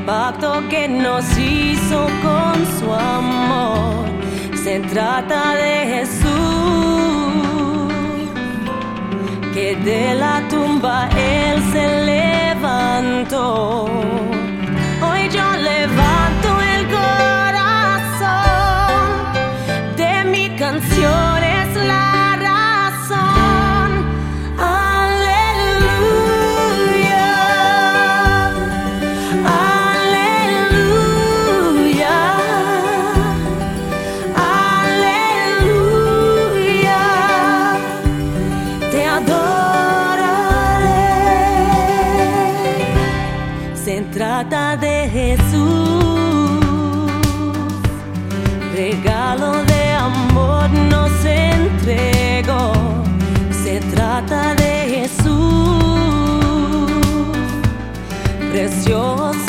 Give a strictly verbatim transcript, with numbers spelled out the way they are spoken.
pacto que nos hizo con su amor. Se trata de Jesús, que de la tumba Él se levantó. Hoy yo levanto el corazón, de mi canción es la razón. Aleluya, aleluya, aleluya, te adoraré. Se trata de Jesús, regalo de amor nos entregó. Se trata de Jesús, precioso